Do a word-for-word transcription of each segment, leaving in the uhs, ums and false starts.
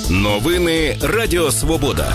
Новини Радіо Свобода.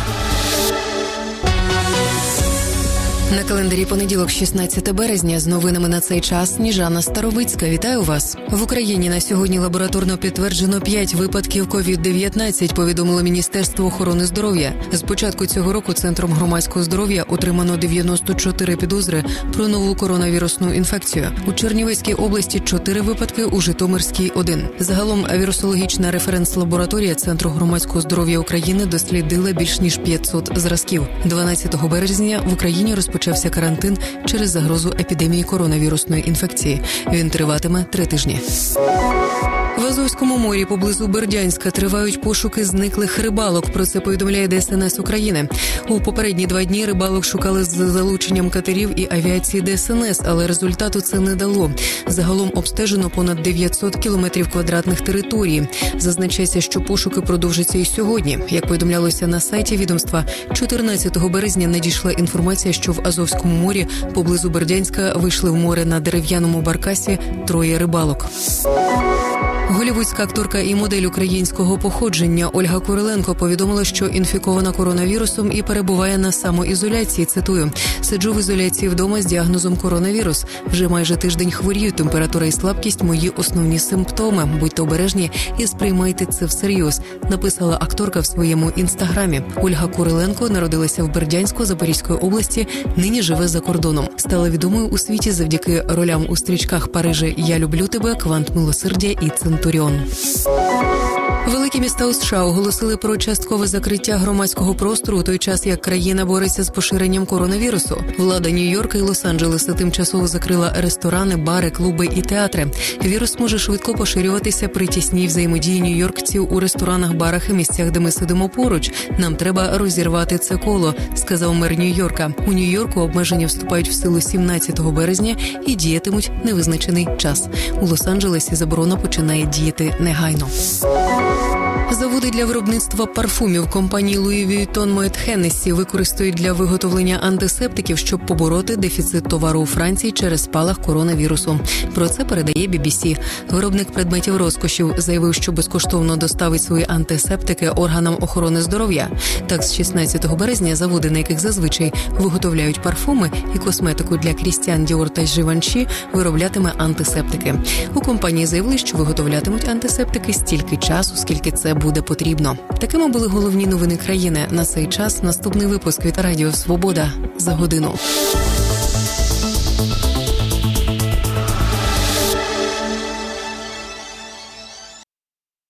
На календарі понеділок, шістнадцяте березня, з новинами на цей час Сніжана Старовицька. Вітаю вас. В Україні на сьогодні лабораторно підтверджено п'ять випадків ковід дев'ятнадцять, повідомило Міністерство охорони здоров'я. З початку цього року Центром громадського здоров'я отримано дев'яносто чотири підозри про нову коронавірусну інфекцію. У Чернівецькій області чотири випадки, у Житомирській – один. Загалом вірусологічна референс-лабораторія Центру громадського здоров'я України дослідила більш ніж п'ятсот зразків. дванадцятого березня в Україні розпочався Почався карантин через загрозу епідемії коронавірусної інфекції. Він триватиме три тижні. В Азовському морі поблизу Бердянська тривають пошуки зниклих рибалок. Про це повідомляє Де Ес Ен Ес України. У попередні два дні рибалок шукали з залученням катерів і авіації Де Ес Ен Ес, але результату це не дало. Загалом обстежено понад дев'ятсот кілометрів квадратних території. Зазначається, що пошуки продовжаться і сьогодні. Як повідомлялося на сайті відомства, чотирнадцятого березня надійшла інформація, що в Азовському морі поблизу Бердянська вийшли в море на дерев'яному баркасі троє рибалок. Голлівудська акторка і модель українського походження Ольга Куриленко повідомила, що інфікована коронавірусом і перебуває на самоізоляції. Цитую: «Сиджу в ізоляції вдома з діагнозом коронавірус. Вже майже тиждень хворію, температура і слабкість – мої основні симптоми. Будьте обережні і сприймайте це всерйоз», написала акторка в своєму інстаграмі. Ольга Куриленко народилася в Бердянську Запорізької області, нині живе за кордоном. Стала відомою у світі завдяки ролям у стрічках Парижа «Я люблю тебе», «Квант милосердя» і «Центуріон». Великі міста у США оголосили про часткове закриття громадського простору у той час, як країна бореться з поширенням коронавірусу. Влада Нью-Йорка і Лос-Анджелеса тимчасово закрила ресторани, бари, клуби і театри. Вірус може швидко поширюватися при тісній взаємодії нью-йоркців у ресторанах, барах і місцях, де ми сидимо поруч. Нам треба розірвати це коло, сказав мер Нью-Йорка. У Нью-Йорку обмеження вступають в силу сімнадцятого березня і діятимуть невизначений час. У Лос-Анджелесі заборона починає діяти негайно. Заводи для виробництва парфумів компанії Louis Vuitton Moet Hennessy використають для виготовлення антисептиків, щоб побороти дефіцит товару у Франції через спалах коронавірусу. Про це передає бі бі сі. Виробник предметів розкошів заявив, що безкоштовно доставить свої антисептики органам охорони здоров'я. Так, з шістнадцятого березня заводи, на яких зазвичай виготовляють парфуми і косметику для Крістіан Діор та Живанші, вироблятиме антисептики. У компанії заявили, що виготовлятимуть антисептики стільки часу, скільки це буде потрібно. Такими були головні новини країни. На цей час наступний випуск від Радіо Свобода за годину.